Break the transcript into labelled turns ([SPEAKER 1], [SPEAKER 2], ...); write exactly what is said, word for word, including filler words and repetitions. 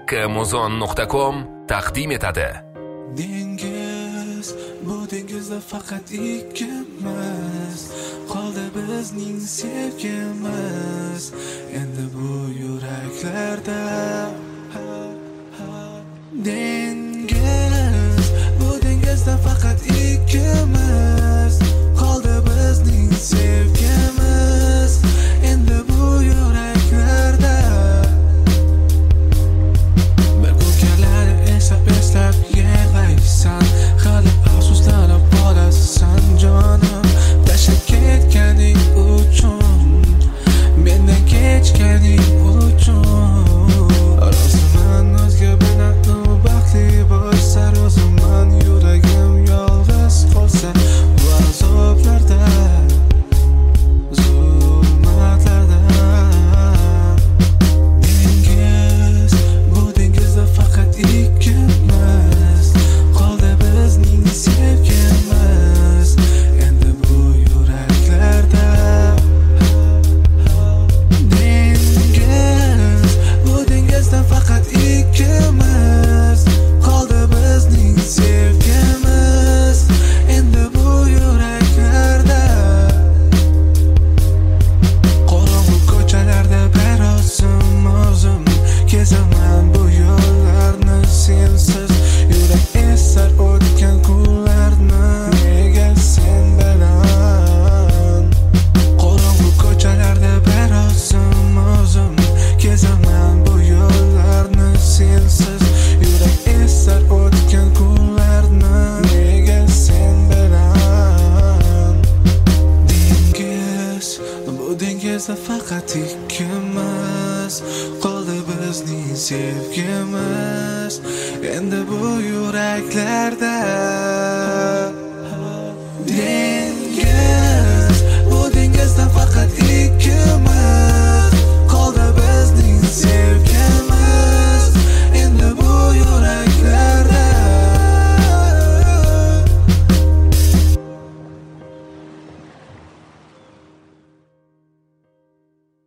[SPEAKER 1] muzon nuqta com taqdim etadi.
[SPEAKER 2] Dengiz, bu dengizda faqat ikkimiz, qoldi bizning sevgimiz. Endi bu yuraklarda dengiz, bu dengizda faqat ikkimiz, qoldi bizning sevgimiz. Endi bu yuraklarda bir ko'rganlarni eslab eslab yig'laysan, hali afsuslanib qolasan jonim. Tashlab ketganing uchun, mendan kechganing uchun. Roziman o'zga bilan u baxtli bo'lsa, roziman yuragim yolg'iz qolsa. Bu azoblarda, zulmatlarda dengiz, bu dengizda faqat ikkimiz, qoldi bizning sevgimiz. Endi bu yuraklarda dengiz, bu dengizda faqat ikkimiz, qoldi bizning sevgimiz. Endi bu yuraklarda qorong'u ko'chalarda bir o'zim o'zim kezaman bu yo'llarni sensiz. Yurak esar o'tgan kunlarni, nega sen bilan. Qorong'u ko'chalarda bir o'zim o'zim kezaman bu yo'llarni sensiz. Yurak esar o'tgan kunlarni, nega sen bilan. Dengiz, bu dengizda faqat ikkimiz, qoldi bizning sevgimiz. Endi bu yuraklarda